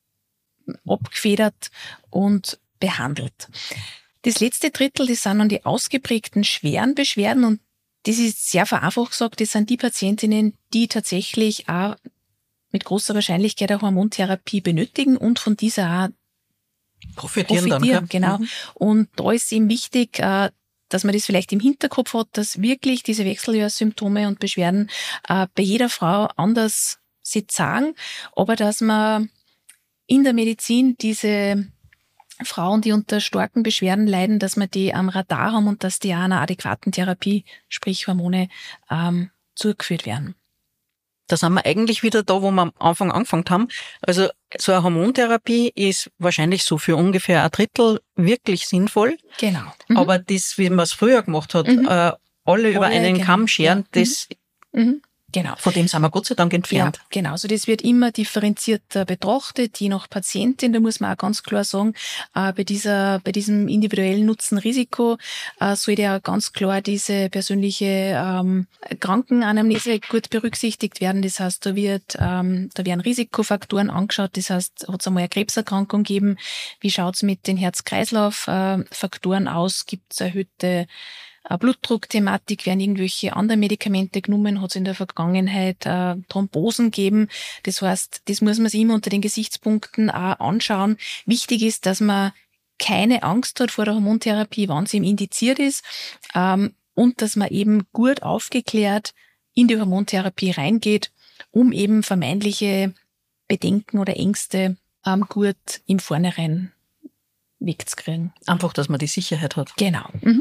Speaker 2: abgefedert und behandelt. Das letzte Drittel, das sind dann die ausgeprägten schweren Beschwerden, und das ist sehr vereinfacht gesagt, das sind die Patientinnen, die tatsächlich auch mit großer Wahrscheinlichkeit eine Hormontherapie benötigen und von dieser auch
Speaker 1: profitieren.
Speaker 2: profitieren
Speaker 1: Dann,
Speaker 2: genau.
Speaker 1: Mhm.
Speaker 2: Und da ist eben wichtig, dass man das vielleicht im Hinterkopf hat, dass wirklich diese Wechseljahrssymptome und Beschwerden bei jeder Frau anders sich sagen, aber dass man in der Medizin diese Frauen, die unter starken Beschwerden leiden, dass wir die am Radar haben und dass die auch einer adäquaten Therapie, sprich Hormone, ähm, zugeführt werden.
Speaker 1: Da sind wir eigentlich wieder da, wo wir am Anfang angefangen haben. Also so eine Hormontherapie ist wahrscheinlich so für ungefähr ein Drittel wirklich sinnvoll.
Speaker 2: Genau.
Speaker 1: Mhm. Aber das, wie man es früher gemacht hat, mhm. äh, alle über alle, einen genau. Kamm scheren, ja. das...
Speaker 2: Mhm. Genau.
Speaker 1: Von dem sind wir Gott sei Dank entfernt.
Speaker 2: Ja, genau. Also das wird immer differenzierter betrachtet, je nach Patientin. Da muss man auch ganz klar sagen, äh, bei dieser, bei diesem individuellen Nutzen-Risiko äh, sollte ja ganz klar diese persönliche ähm, Krankenanamnese gut berücksichtigt werden. Das heißt, da wird, ähm, da werden Risikofaktoren angeschaut. Das heißt, hat es einmal eine Krebserkrankung gegeben? Wie schaut's mit den Herz-Kreislauf-Faktoren aus? Gibt es erhöhte Blutdruckthematik, werden irgendwelche anderen Medikamente genommen, hat es in der Vergangenheit äh, Thrombosen gegeben. Das heißt, das muss man sich immer unter den Gesichtspunkten auch anschauen. Wichtig ist, dass man keine Angst hat vor der Hormontherapie, wann sie ihm indiziert ist, ähm, und dass man eben gut aufgeklärt in die Hormontherapie reingeht, um eben vermeintliche Bedenken oder Ängste ähm, gut im Vornherein wegzukriegen.
Speaker 1: Einfach, dass man die Sicherheit hat.
Speaker 2: Genau. Mhm.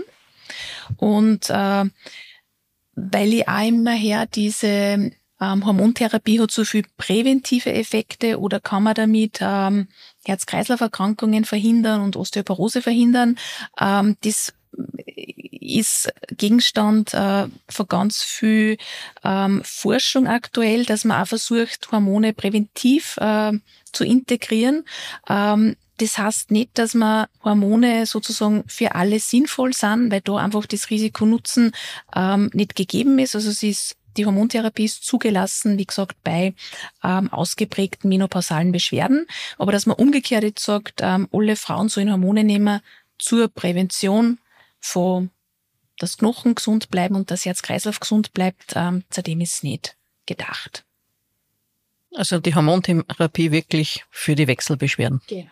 Speaker 2: Und äh, weil ich auch immer her, diese ähm, Hormontherapie hat so viel präventive Effekte, oder kann man damit ähm, Herz-Kreislauf-Erkrankungen verhindern und Osteoporose verhindern, ähm, das ist Gegenstand äh, von ganz viel ähm, Forschung aktuell, dass man auch versucht, Hormone präventiv äh, zu integrieren. Ähm, Das heißt nicht, dass man Hormone sozusagen für alle sinnvoll sind, weil da einfach das Risiko-Nutzen ähm, nicht gegeben ist. Also es ist, die Hormontherapie ist zugelassen, wie gesagt, bei ähm, ausgeprägten menopausalen Beschwerden. Aber dass man umgekehrt jetzt sagt, ähm, alle Frauen sollen Hormone nehmen zur Prävention von, dass Knochen gesund bleiben und das Herz-Kreislauf gesund bleibt, ähm, zudem ist es nicht gedacht.
Speaker 1: Also die Hormontherapie wirklich für die Wechselbeschwerden.
Speaker 2: Genau.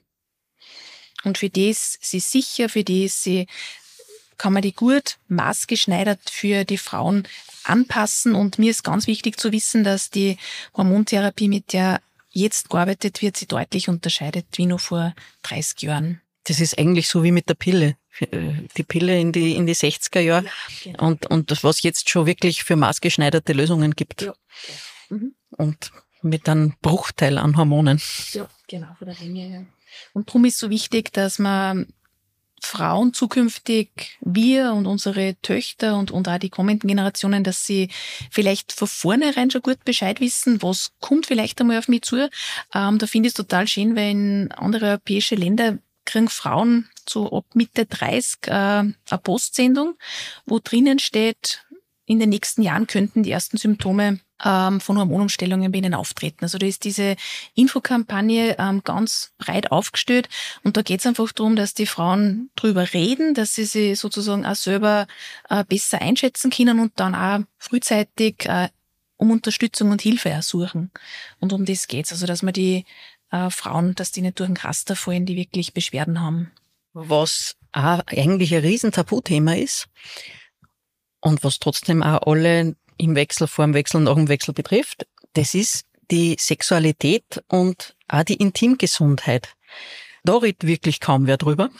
Speaker 2: Und für die ist sie sicher, für die ist sie, kann man die gut maßgeschneidert für die Frauen anpassen. Und mir ist ganz wichtig zu wissen, dass die Hormontherapie, mit der jetzt gearbeitet wird, sie deutlich unterscheidet wie noch vor dreißig Jahren.
Speaker 1: Das ist eigentlich so wie mit der Pille. Die Pille in die, in die sechziger Jahre. Ja, genau. Und, und das, was jetzt schon wirklich für maßgeschneiderte Lösungen gibt. Ja. Mhm. Und mit einem Bruchteil an Hormonen.
Speaker 2: Ja, genau, von der Menge her. Und darum ist so wichtig, dass man Frauen zukünftig, wir und unsere Töchter und, und auch die kommenden Generationen, dass sie vielleicht von vornherein schon gut Bescheid wissen, was kommt vielleicht einmal auf mich zu. Ähm, da finde ich es total schön, weil in andere europäische Länder kriegen Frauen so ab Mitte dreißig äh, eine Postsendung, wo drinnen steht, in den nächsten Jahren könnten die ersten Symptome ähm, von Hormonumstellungen bei ihnen auftreten. Also da ist diese Infokampagne ähm, ganz breit aufgestellt, und da geht es einfach darum, dass die Frauen drüber reden, dass sie sich sozusagen auch selber äh, besser einschätzen können und dann auch frühzeitig äh, um Unterstützung und Hilfe ersuchen. Und um das geht's. Also dass man die äh, Frauen, dass die nicht durch den Raster fallen, die wirklich Beschwerden haben.
Speaker 1: Was auch eigentlich ein riesen Tabuthema ist und was trotzdem auch alle im Wechsel, vor dem Wechsel und nach dem Wechsel betrifft, das ist die Sexualität und auch die Intimgesundheit. Da redet wirklich kaum wer drüber.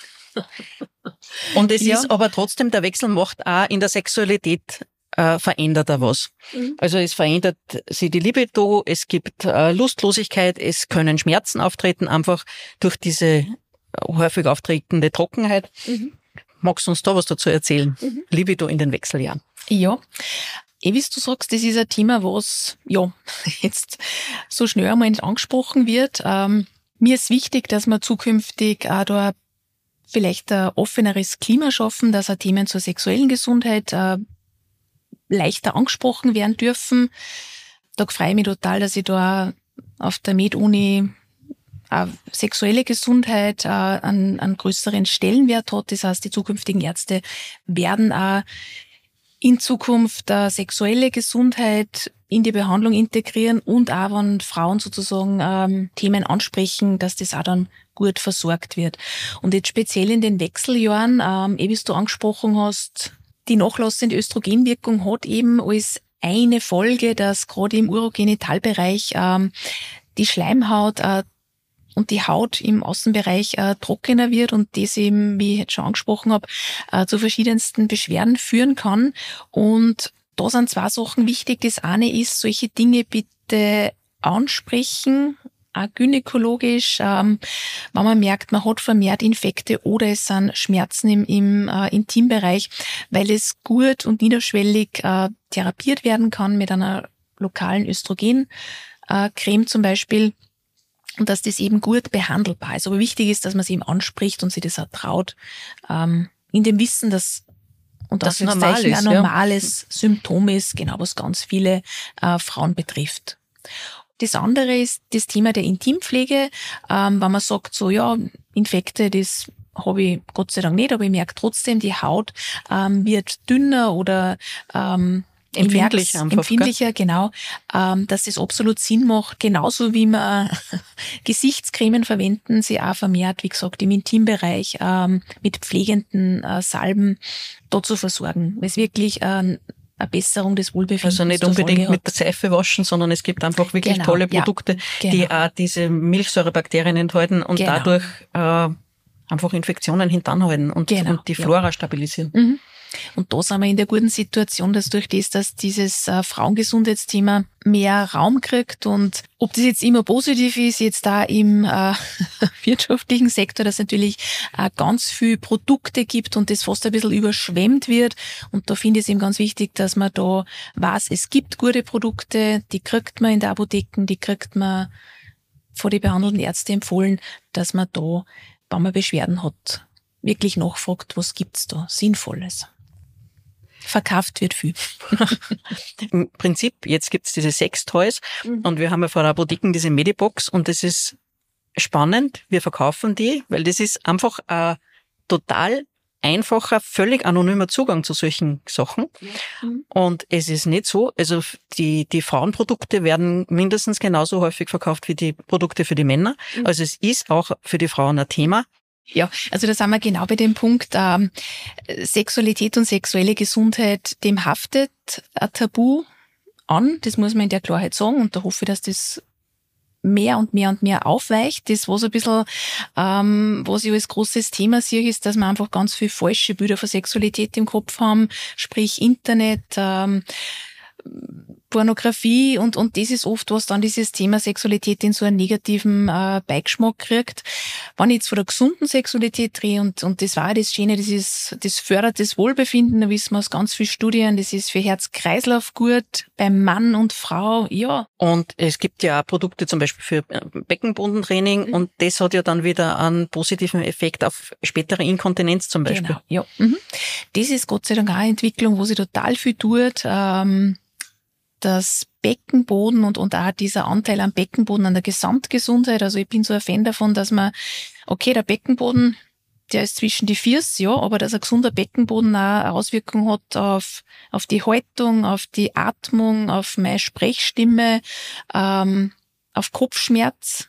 Speaker 1: Und es
Speaker 2: Ja.
Speaker 1: ist aber trotzdem, der Wechsel macht auch in der Sexualität äh, verändert er was.
Speaker 2: Mhm.
Speaker 1: Also es verändert sich die Libido, es gibt äh, Lustlosigkeit, es können Schmerzen auftreten, einfach durch diese häufig auftretende Trockenheit.
Speaker 2: Mhm.
Speaker 1: Magst du uns da was dazu erzählen?
Speaker 2: Mhm.
Speaker 1: Libido in den Wechseljahren.
Speaker 2: Ja, eh wie du sagst, das ist ein Thema, was ja jetzt so schnell einmal nicht angesprochen wird. Ähm, mir ist wichtig, dass wir zukünftig auch da vielleicht ein offeneres Klima schaffen, dass auch Themen zur sexuellen Gesundheit äh, leichter angesprochen werden dürfen. Da freue ich mich total, dass ich da auf der Med-Uni äh, sexuelle Gesundheit äh, einen, einen größeren Stellenwert hat. Das heißt, die zukünftigen Ärzte werden auch in Zukunft äh, sexuelle Gesundheit in die Behandlung integrieren und auch, wenn Frauen sozusagen ähm, Themen ansprechen, dass das auch dann gut versorgt wird. Und jetzt speziell in den Wechseljahren, ähm, eh wie du angesprochen hast, die nachlassende Östrogenwirkung hat eben als eine Folge, dass gerade im Urogenitalbereich ähm, die Schleimhaut äh, und die Haut im Außenbereich äh, trockener wird und das eben, wie ich jetzt schon angesprochen habe, äh, zu verschiedensten Beschwerden führen kann. Und da sind zwei Sachen wichtig. Das eine ist, solche Dinge bitte ansprechen, auch gynäkologisch, ähm, wenn man merkt, man hat vermehrt Infekte oder es sind Schmerzen im, im äh, Intimbereich, weil es gut und niederschwellig äh, therapiert werden kann mit einer lokalen Östrogencreme äh, zum Beispiel. Und dass das eben gut behandelbar ist. Aber wichtig ist, dass man es eben anspricht und sich das auch traut, ähm, in dem Wissen, dass und
Speaker 1: das
Speaker 2: normal
Speaker 1: ist,
Speaker 2: ein normales ja. Symptom ist, genau was ganz viele äh, Frauen betrifft. Das andere ist das Thema der Intimpflege, ähm, wenn man sagt, so ja, Infekte, das habe ich Gott sei Dank nicht, aber ich merke trotzdem, die Haut ähm, wird dünner oder ähm,
Speaker 1: Empfindlicher einfach,
Speaker 2: empfindlicher, gell? Genau, ähm, dass es absolut Sinn macht, genauso wie wir Gesichtscremen verwenden, sie auch vermehrt, wie gesagt, im Intimbereich ähm, mit pflegenden äh, Salben dort zu versorgen, weil es wirklich äh, eine Besserung des Wohlbefindens
Speaker 1: Also nicht unbedingt mit der Seife waschen, sondern es gibt einfach wirklich
Speaker 2: genau,
Speaker 1: tolle Produkte, ja, genau. die auch diese Milchsäurebakterien enthalten und genau. dadurch äh, einfach Infektionen hintanhalten und, genau, und die Flora ja. stabilisieren.
Speaker 2: Mhm. Und da sind wir in der guten Situation, dass durch das, dass dieses äh, Frauengesundheitsthema mehr Raum kriegt und ob das jetzt immer positiv ist, jetzt da im äh, wirtschaftlichen Sektor, dass es natürlich äh, ganz viel Produkte gibt und das fast ein bisschen überschwemmt wird. Und da finde ich es eben ganz wichtig, dass man da weiß, es gibt gute Produkte, die kriegt man in der Apotheken, die kriegt man von den behandelnden Ärzten empfohlen, dass man da, wenn man Beschwerden hat, wirklich nachfragt, was gibt's da Sinnvolles. Verkauft wird viel.
Speaker 1: Im Prinzip, jetzt gibt's diese Sextoys mhm. und wir haben ja vor der Apotheken diese Medibox und das ist spannend. Wir verkaufen die, weil das ist einfach ein total einfacher, völlig anonymer Zugang zu solchen Sachen. Mhm. Und es ist nicht so, also die, die Frauenprodukte werden mindestens genauso häufig verkauft wie die Produkte für die Männer. Mhm. Also es ist auch für die Frauen ein Thema.
Speaker 2: Ja, also da sind wir genau bei dem Punkt, ähm, Sexualität und sexuelle Gesundheit, dem haftet ein Tabu an, das muss man in der Klarheit sagen und da hoffe ich, dass das mehr und mehr und mehr aufweicht. Das, was ein bisschen, ähm, was ich als großes Thema sehe, ist, dass wir einfach ganz viel falsche Bilder von Sexualität im Kopf haben, sprich Internet, ähm, Pornografie und und das ist oft, was dann dieses Thema Sexualität in so einen negativen äh, Beigeschmack kriegt. Wenn ich jetzt von der gesunden Sexualität drehe und und das war das Schöne, das ist, das fördert das Wohlbefinden, da wissen wir aus ganz vielen Studien, das ist für Herz-Kreislauf gut, beim Mann und Frau, ja.
Speaker 1: Und es gibt ja auch Produkte zum Beispiel für Beckenbodentraining mhm. und das hat ja dann wieder einen positiven Effekt auf spätere Inkontinenz zum Beispiel.
Speaker 2: Genau, ja. Mhm. Das ist Gott sei Dank auch eine Entwicklung, wo sich total viel tut, ähm, das Beckenboden und, und auch dieser Anteil am Beckenboden, an der Gesamtgesundheit. Also ich bin so ein Fan davon, dass man, okay, der Beckenboden, der ist zwischen die Füße, ja, aber dass ein gesunder Beckenboden auch eine Auswirkung hat auf, auf die Haltung, auf die Atmung, auf meine Sprechstimme, ähm, auf Kopfschmerz.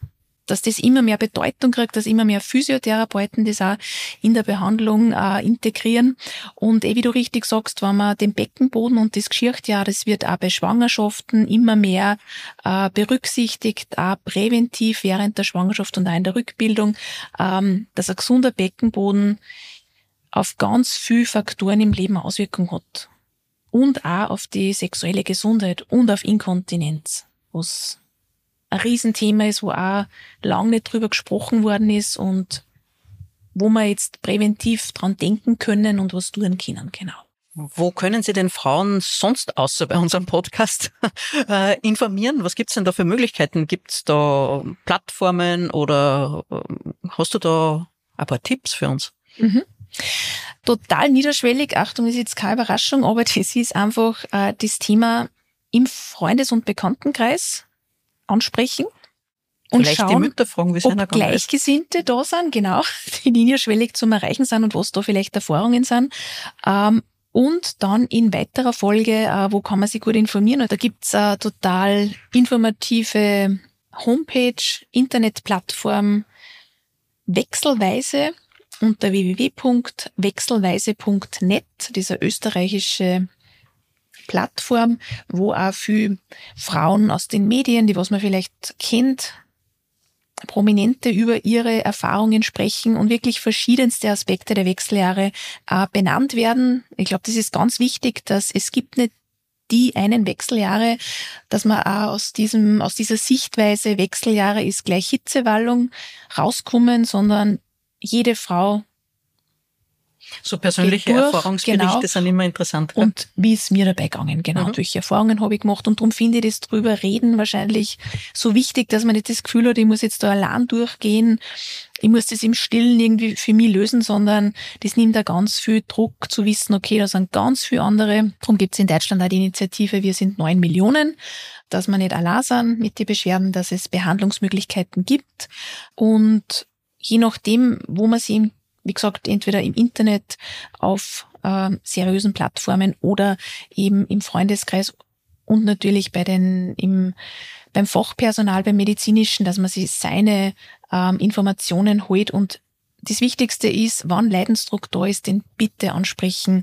Speaker 2: dass das immer mehr Bedeutung kriegt, dass immer mehr Physiotherapeuten das auch in der Behandlung äh, integrieren. Und eh, wie du richtig sagst, wenn man den Beckenboden und das Geschirrjahr, das wird auch bei Schwangerschaften immer mehr äh, berücksichtigt, auch präventiv während der Schwangerschaft und auch in der Rückbildung, ähm, dass ein gesunder Beckenboden auf ganz viele Faktoren im Leben Auswirkungen hat. Und auch auf die sexuelle Gesundheit und auf Inkontinenz, was ein Riesenthema ist, wo auch lange nicht drüber gesprochen worden ist und wo wir jetzt präventiv dran denken können und was tun können, genau.
Speaker 1: Wo können Sie den Frauen sonst außer bei unserem Podcast äh, informieren? Was gibt's denn da für Möglichkeiten? Gibt's da Plattformen oder äh, hast du da ein paar Tipps für uns?
Speaker 2: Mhm. Total niederschwellig, Achtung, ist jetzt keine Überraschung, aber das ist einfach äh, das Thema im Freundes- und Bekanntenkreis ansprechen und
Speaker 1: Vielleicht
Speaker 2: schauen,
Speaker 1: die Mütter fragen, wie es einer
Speaker 2: ob Gleichgesinnte da sind, genau, die niederschwellig zum Erreichen sind und was da vielleicht Erfahrungen sind. Ähm, und dann in weiterer Folge, äh, wo kann man sich gut informieren? Da gibt's eine total informative Homepage, Internetplattform Wechselweise unter w w w punkt wechselweise punkt net, diese österreichische Plattform, wo auch viele Frauen aus den Medien, die was man vielleicht kennt, Prominente über ihre Erfahrungen sprechen und wirklich verschiedenste Aspekte der Wechseljahre äh, benannt werden. Ich glaube, das ist ganz wichtig, dass es gibt nicht die einen Wechseljahre, dass man auch aus diesem, aus dieser Sichtweise Wechseljahre ist gleich Hitzewallung rauskommen, sondern jede Frau
Speaker 1: So persönliche
Speaker 2: durch,
Speaker 1: Erfahrungsberichte
Speaker 2: genau.
Speaker 1: sind immer interessant. Gell?
Speaker 2: Und wie ist mir dabei gegangen, genau.
Speaker 1: Mhm.
Speaker 2: Welche Erfahrungen habe ich gemacht? Und darum finde ich das drüber reden wahrscheinlich so wichtig, dass man nicht das Gefühl hat, ich muss jetzt da allein durchgehen, ich muss das im Stillen irgendwie für mich lösen, sondern das nimmt da ganz viel Druck zu wissen, okay, da sind ganz viele andere. Darum gibt es in Deutschland auch die Initiative Wir sind neun Millionen, dass man nicht allein sind mit den Beschwerden, dass es Behandlungsmöglichkeiten gibt. Und je nachdem, wo man sie im wie gesagt, entweder im Internet, auf äh, seriösen Plattformen oder eben im Freundeskreis und natürlich bei den im beim Fachpersonal, beim Medizinischen, dass man sich seine ähm, Informationen holt. Und das Wichtigste ist, wann Leidensdruck da ist, den bitte ansprechen,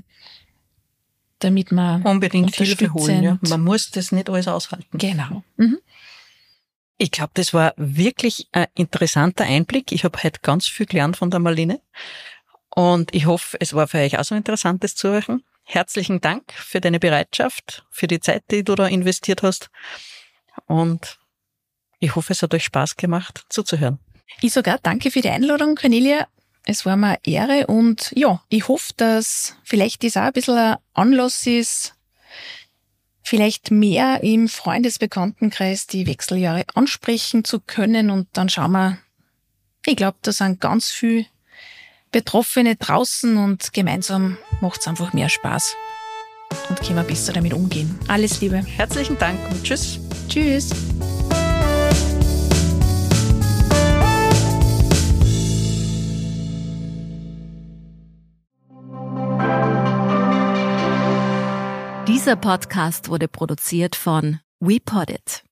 Speaker 2: damit man
Speaker 1: Unbedingt Hilfe holen. Ja. Man muss das nicht alles aushalten.
Speaker 2: Genau. Mhm.
Speaker 1: Ich glaube, das war wirklich ein interessanter Einblick. Ich habe heute ganz viel gelernt von der Marlene. Und ich hoffe, es war für euch auch so interessant, das zu hören. Herzlichen Dank für deine Bereitschaft, für die Zeit, die du da investiert hast. Und ich hoffe, es hat euch Spaß gemacht, zuzuhören.
Speaker 2: Ich sogar danke für die Einladung, Cornelia. Es war mir eine Ehre und ja, ich hoffe, dass vielleicht das auch ein bisschen ein Anlass ist, vielleicht mehr im Freundesbekanntenkreis die Wechseljahre ansprechen zu können und dann schauen wir, ich glaube, da sind ganz viele Betroffene draußen und gemeinsam macht es einfach mehr Spaß und können wir besser damit umgehen. Alles Liebe.
Speaker 1: Herzlichen Dank und tschüss.
Speaker 2: Tschüss.
Speaker 3: Dieser Podcast wurde produziert von WePoddit.